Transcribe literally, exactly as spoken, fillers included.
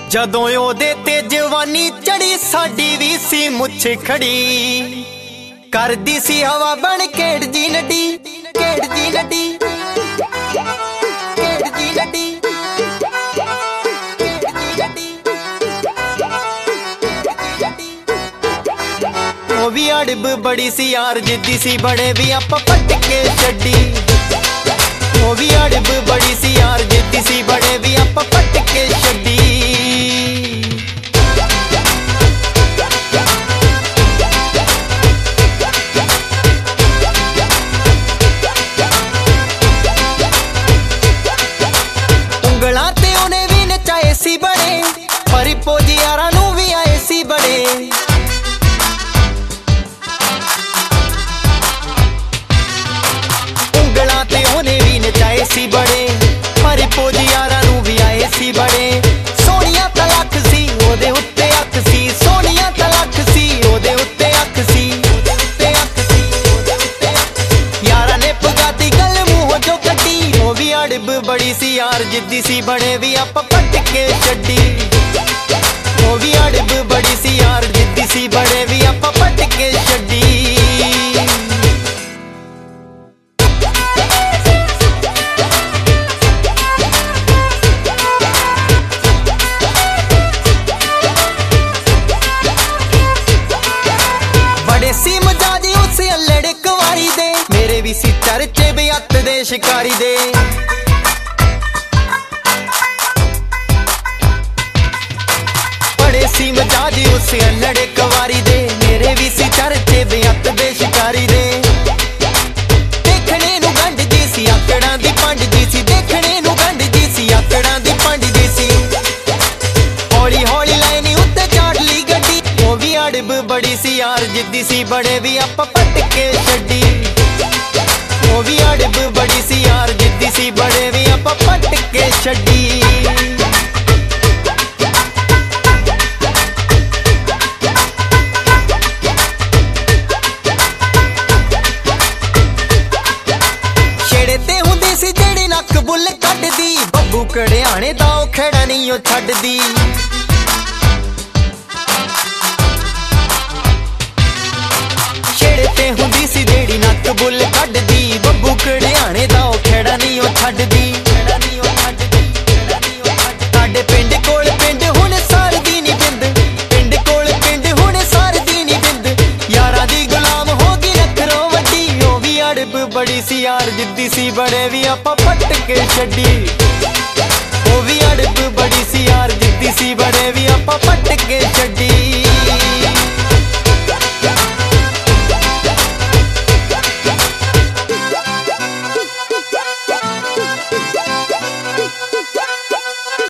जदों ओदे ते जवानी चढ़ी साडी भी सी मुछ खड़ी करदी सी हवा बन केड़ जी नडी केड़ जी नडी केड़ जी नडी ओ भी अड़ब बड़ी सी यार जिद्दी सी बड़े भी आपां पट के छड्डी ओ भी अड़ब बड़ी सी यार जिद्दी सी बड़े भी आपां पट के छड्डी ਉਂਗਲਾਂ ਤੇ ਉਹਨੇ ਵੀ ਨਚਾਏ ਸੀ ਬੜੇ ਪਰ ਪੋਜੀ ਯਾਰਾਂ ਨੂੰ ਵੀ ਆਏ ਸੀ ਬੜੇ सी बड़े पर पोज यारां नूं भी आए सी बड़े सोहणियां तलख सी ओदे उत्ते अख सी सोहणियां तलख सी ओदे उत्ते अख सी यारां ने पगाती गल मूंहों चों कड्डी ओ भी अड़ब बड़ी सी यार जिद्दी सी बड़े भी आपां पट के छड्डी ओ भी अड़ब बड़ी सी यार जिद्दी सी बड़े भी आपां पट के छड्डी सी मजाजी उस अल्लड़ कुवारी दे मेरे भी सी चर्चे बेअत दे शिकारी दे बड़े सी मजाजी उस अल्लड़ कुवारी दे मेरे भी सी चर्चे बेअत दे शिकारी दे देखने नू गंढ जी सी आकड़ां दी पंड जी सी देखने नू गंढ जी सी आकड़ां दी पंड जी सी हौली हौली लाइनी उत्ते चाड़ ली गड्डी ओ भी अड़ब बड़ी सी यार जिद्दी सी बड़े भी आपां पट के छड्डी ओ भी अड़ब बड़ी सी यार जिद्दी सी बड़े भी आपां पट के छड्डी छेड़े ते हुंदी सी जेड़ी नक बुल कड्डदी बब्बू कड़ियाणे दा ओ खेड़ा नहीं ओ छड्डदी हुंदी सी जेड़ी नक बुल कड्डदी बब्बू कड़ियाणे दा ओ खेड़ा नहीं ओ छड्डदी साडे पिंड कोल पिंड हुण सारदी नी बिंद पिंड कोल पिंड हुण सारदी नी बिंद यारां दी गुलाम हो गई नखरों वड्डी ओ भी अड़ब बड़ी सी यार जिद्दी सी बड़े भी आपां पट के छड्डी ओ भी अड़ब बड़ी सी यार जिद्दी सी बड़े भी आपां पट के छड्डी।